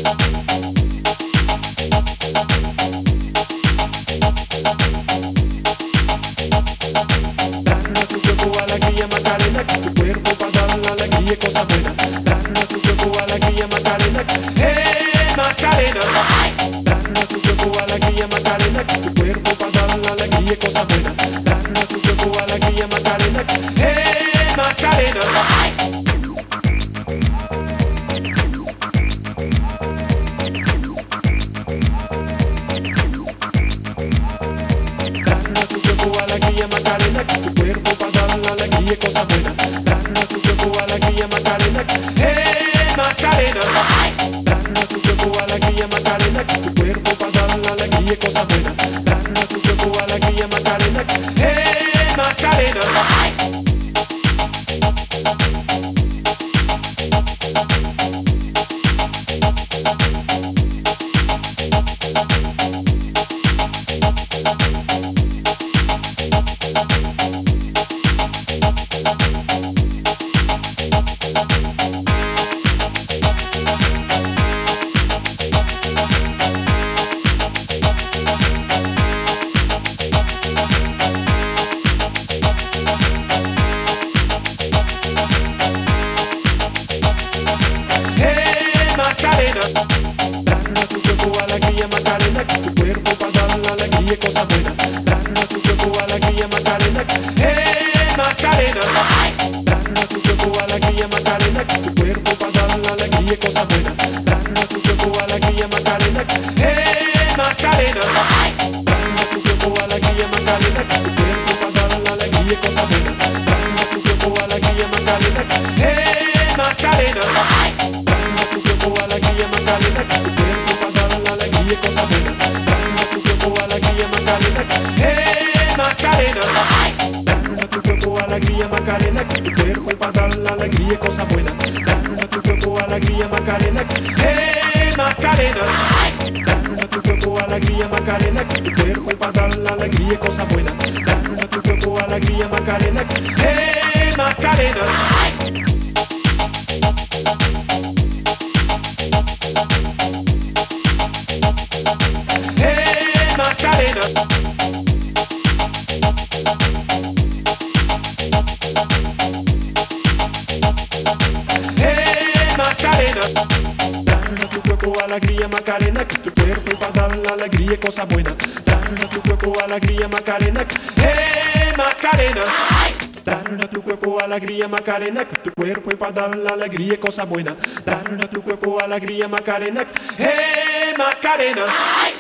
Dale tu cuerpo a la guía Macarena, que tu cuerpo para dar la alegría y cosas buenas. Dale tu cuerpo a la guía Macarena, Macarena. Dale tu cuerpo a la guía Macarena, que tu cuerpo para dar la alegría y cosas buenas. Dale tu cuerpo a la guía Macarena, Macarena. Dale tu cuerpo a la guía Macarena, que tu cuerpo para dar la alegría y cosas buenas. Dale tu cuerpo a la guía Macarena, Macarena. Dale tu cuerpo a la guía Macarena, que tu cuerpo para dar la alegría y cosas buenas. Dale tu cuerpo a la guía Macarena, Macarena. Macarena, dale tu cuerpo a la guía Macarena, que tu cuerpo para dar la alegría y cosas buenas. Dale tu cuerpo a la guía Macarena, Macarena. Dale tu cuerpo a la guía Macarena, que tu cuerpo para dar la alegría y cosas buenas. Dale tu cuerpo a la guía Macarena, Macarena. Dale tu cuerpo a la guía Macarena, que tu cuerpo para dar la alegría y cosas buenas. Dale tu cuerpo a la guía Macarena, Macarena. Tu cuerpo a la guía Macarena, que tu cuerpo para dar la alegría y cosas buenas. Dale tu cuerpo a la guía Macarena, Macarena. Dale tu cuerpo a la guía Macarena, que tu cuerpo para dar la alegría y cosas buenas. Dale tu cuerpo a la guía Macarena, Macarena. Dale tu cuerpo a la guía Macarena, que tu cuerpo para dar la alegría y cosas buenas. Dale tu cuerpo a la guía Macarena, Macarena. Macarena. Macarena. Dale tu cuerpo a la guía Macarena, que tu cuerpo para dar la alegría y cosas buenas. Dale tu cuerpo a la guía Macarena, Macarena. Dale tu cuerpo a la guía Macarena, que tu cuerpo para dar la alegría y cosas buenas. Dale tu cuerpo a la guía Macarena, Macarena.